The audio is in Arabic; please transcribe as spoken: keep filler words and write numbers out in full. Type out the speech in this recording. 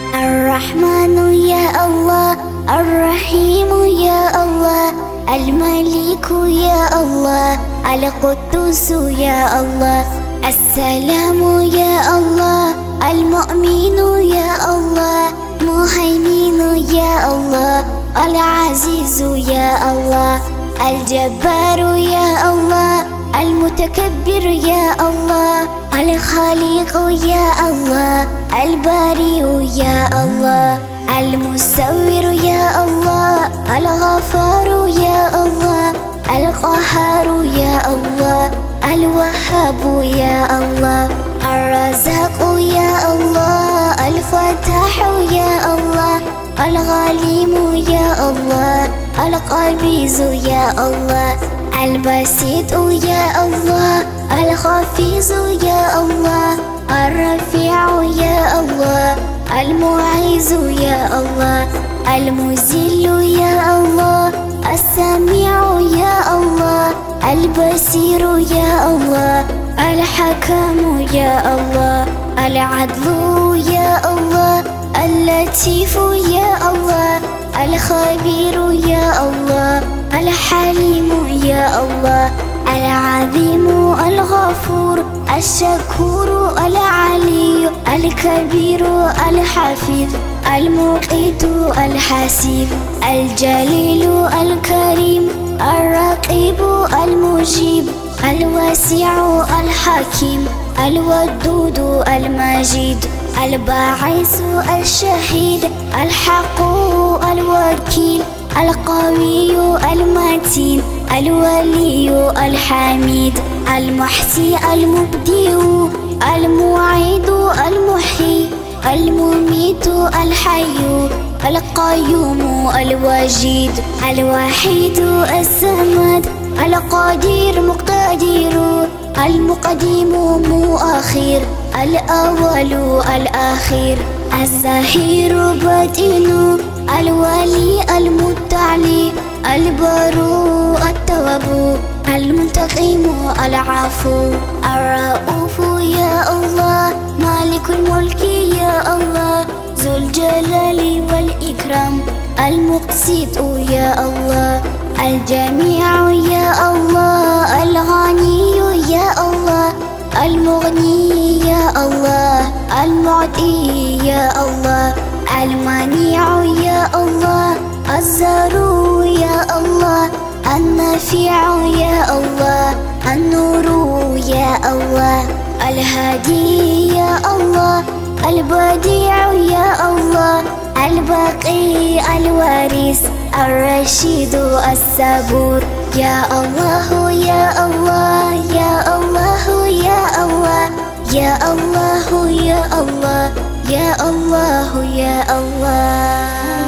الرحمن يا الله، الرحيم يا الله، الملك يا الله، القدوس يا الله، السلام يا الله، المؤمن يا الله، مهيمن يا الله، العزيز يا الله، الجبار يا الله، المتكبر يا الله، الخالق يا الله، البارئ يا الله، المصور يا الله، الغفار يا الله، القهار يا الله، الوهاب يا الله، الرزاق يا الله، الفتاح يا الله، الغليم يا الله، القبيض يا الله، البسيط يا الله، الخفيض يا الله، الرفيع يا الله، المعز يا الله، المذل يا الله، السميع يا الله، البصير يا الله، الحكم يا الله، العدل يا الله، اللطيف يا الله، الخبير يا الله، الحليم يا الله، العظيم الغفور، الشكور العلي، الكبير الحفيظ، المقيت الحسيب، الجليل الكريم، الرقيب المجيب، الواسع الحكيم، الودود المجيد، الباعث الشهيد، الحق الوكيل، القوي المتين، الولي الحميد، المحصي المبدئ، المعيد المحيي، المميت الحي، القيوم الوجيد، الوحيد الصمد، القدير مقتدر، المقدم مؤخر، الأول الأخير، الظاهر باطن، الولي المتعلي، البر التواب، المنتقم العفو، الرؤوف يا الله، مالك الملك يا الله، ذو الجلال والإكرام، المقسط يا الله، الجميع يا الله، الغني يا الله، المغني يا الله، المعطي يا الله، المنيع يا الله، الزارو يا الله، النافع يا الله، النور يا الله، الهادي يا الله، البديع يا الله، الباقي الوارث، الرشيد الصبور، يا الله يا الله يا الله يا الله يا الله يا الله يا الله يا الله.